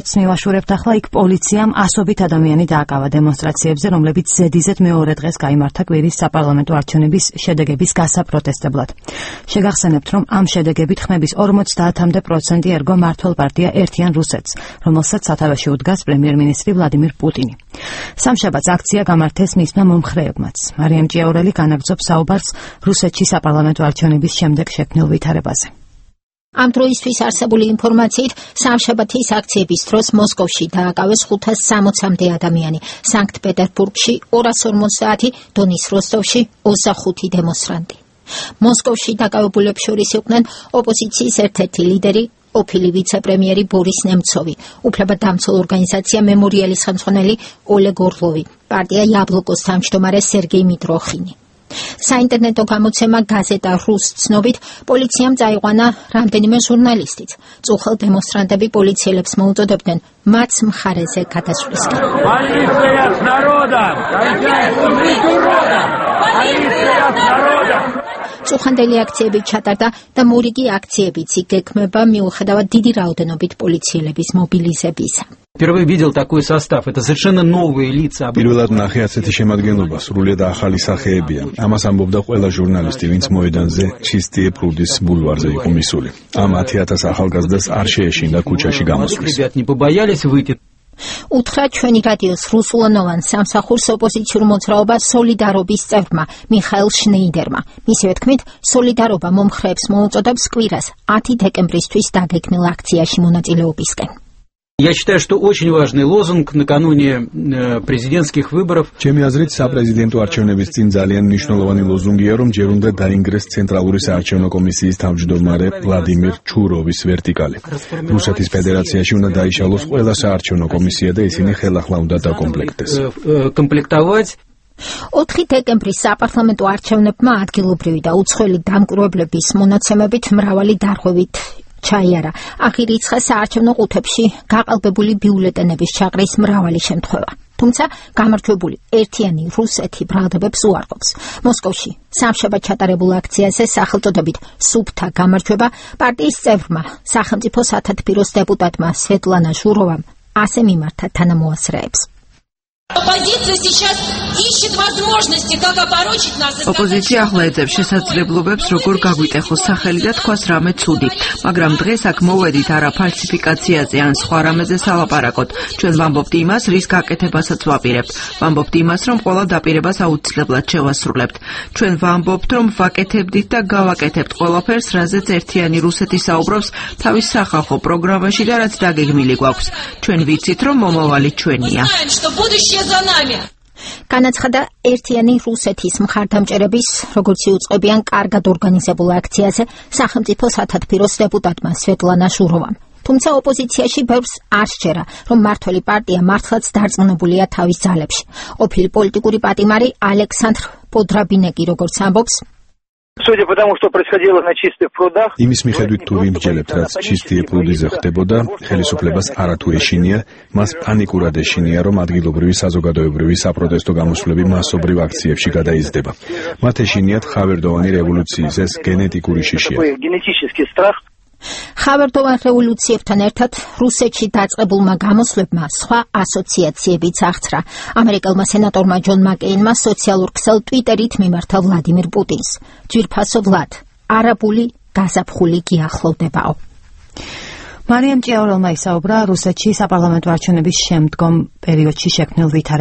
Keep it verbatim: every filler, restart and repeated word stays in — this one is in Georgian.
მივაშურებთ ახლა იქ პოლიციამ ასობით ადამიანი დააკავა დემონსტრაციებზე, რომლებიც ზედიზედ მეორე დღეს გაიმართა კვირის საპარლამენტო არჩევნების შედეგების გასაპროტესტებლად. შეგახსენებთ, რომ ამ შედეგებით ხმების ორმოცდაათამდე პროცენტი ერგო მმართველ პარტია ერთიან რუსეთს, რომელსაც სათავეში უდგას პრემიერ-მინისტრი ვლადიმირ პუტინი. სამშაბათს აქცია გამართეს მისმა მომხრეებმაც. მარიამ ჭიაურელი განაგრძობს საუბარს რუსეთში საპარლამენტო არჩევნების შემდეგ შექმნილ ვითარებაზე. ამ დროისთვის არსებული ინფორმაციით სამშაბათის აქციების დროს მოსკოვში დააკავეს ხუთას სამოცამდე ადამიანი, სანქტ-პეტერბურგში ორას ორმოცდაათი, დონის როსტოვში ოცდახუთი დემონსტრანტი. მოსკოვში დაკავებულებს შორის იყვნენ ოპოზიციის ერთ-ერთი ლიდერი, ყოფილი ვიცე-პრემიერი ბორის ნემცოვი, უფლებადამცველ ორგანიზაცია მემორიალის ხელმძღვანელი ოლეგ ორლოვი, პარტია იაბლოკოს თავმჯდომარე სერგეი მიტროხინი. საინტერნეტო გამოცემა გაზეტა რუს ცნობით, პოლიციამ წაიყვანა რამდენიმე ჟურნალისტიც. წუხელ დემონსტრანტები პოლიციელებს მოუწოდებდნენ მათ მხარეზე გადასვლისკენ. წუხანდელი აქციები ჩატარდა და მორიგი აქციებიც იგეგმება მიუხედავად დიდი რაოდენობით პოლიციელების მობილიზებისა. Впервые видел такой состав. Это совершенно новые лица. პირველად ნახე ასეთი შემადგენლობა, სრულიად ახალი სახეებია. Ამას ამბობდა ყველა ჟურნალისტი, ვინც მოედანზე ჩისტიე პრუდის ბულვარზე იყო მისული. ამ ათი ათას ახალგაზრდას არ შეეშინდა ქუჩაში გამოსვლის. Ребят не побоялись выйти. უთხრა ჩვენი რადიოს რუსულენოვან სამსახურს ოპოზიციურ მოძრაობას სოლიდარობის წევრმა მიხაილ შნეიდერმა. მისივე თქმით, სოლიდარობა მომხრეებს მოუწოდებს კვირას ათი დეკემბრისთვის დაგეგმილ აქციაში მონაწილეობისკენ. Я считаю, что очень важный лозунг накануне э, президентских выборов. ჩემი აზრით, საპრეზიდენტო არჩევნების წინ ძალიან მნიშვნელოვანი ლოზუნგია, რომ ჯერ უნდა დაინგრეს ცენტრალური საარჩევნო კომისიის თავმჯდომარე ვლადიმირ ჩუროვის ვერტიკალი. რუსეთის ფედერაციაში უნდა დაიშალოს ყველა საარჩევნო კომისია და ისინი ხელახლა უნდა დაკომპლექტდეს. კომპლექტავаць ოთხი დეკემბრის საპარლამენტო არჩევნებმა ადგილობრივი და უცხოელი დამკვირვებლების მონაცემებით მრავალი დარღვევით ჩაიარა. აღი რიცხა საარჩევნო ყუთებში გაყალბებული ბიულეტენების ჩაყრის მრავალი შემთხვევა. თუმცა გამარჯვებული ერთიანი რუსეთი ბრალდებებს უარყოფს. მოსკოვში სამშაბათ ჩატარებულ აქციაზე სახელწოდებით სუფთა გამარჯვება პარტიის წევრმა, სახელმწიფო სათათბიროს დეპუტატმა სვეტლანა ჟუროვამ ასე მიმართა თანამოაზრეებს. ოპოზიცია ახლა ეძებს შესაძლებლობებს, როგორ გაგვიტეხოს სახელი და თქვას რამე ცუდი, მაგრამ დღეს აქ მოვედით არა ფალსიფიკაციაზე ან სხვა რამეზე სალაპარაკოთ. ჩვენ ვამბობთ იმას, რის გაკეთებასაც ვაპირებთ. ვამბობთ იმას, რომ ყველა დაპირებას აუცილებლად შევასრულებთ. ჩვენ ვამბობთ, რომ ვაკეთებდით და გავაკეთებთ ყველაფერს, რაზეც ერთიანი რუსეთი საუბრობს თავის სახალხო პროგრამაში და რაც დაგეგმილი გვაქვს. ჩვენ ვიცით, რომ მომავალი ჩვენია. განაცხადა ერთიანი რუსეთის მხარდამჭერების, როგორც იუწყებიან კარგად ორგანიზებულ აქციაზე სახელმწიფო სათათბიროს დეპუტატმა სვეტლანა ჟუროვამ. თუმცა ოპოზიციაში ბევრს არ სჯერა, რომ მმართველი პარტია მართლაც დარწმუნებულია თავის ძალებში. ყოფილი პოლიტიკური პატიმარი ალექსანდრ პოდრაბინეკი როგორც ამბობს, Судя по тому, что происходило на чистых прудах, იმის მიხედვით თუ ვიმსჯელებთ, რაც ჩისტიე პრუდიზე ხდებოდა, ხელისუფლებას არათუ ეშინია, მას პანიკურად ეშინია, რომ ადგილობრივი საზოგადოებრივი საპროტესტო გამოსვლები მასობრივ აქციებში გადაიზრდება. მათ ეშინიათ ხავერდოვანი რევოლუციის ეს გენეტიკური შიშია. генетический страх. ხავერდოვან რევოლუციებთან ერთად რუსეთში დაწყებულმა გამოსვლებმა სხვა ასოციაციებიც აღწრა. ამერიკელმა სენატორმა ჯონ მაკეინმა სოციალურ ქსელ ტვიტერით მიმართა ვლადიმირ პუტინს. ძვირფასო ვლად, არაბული გაზაფხული გიახლოვდებაო. მარიამ ჭიაურელმა ისაუბრა რუსეთში საპარლამენტო არჩევნების შემდგომ პერიოდში შექმნილ ვითარებაზე.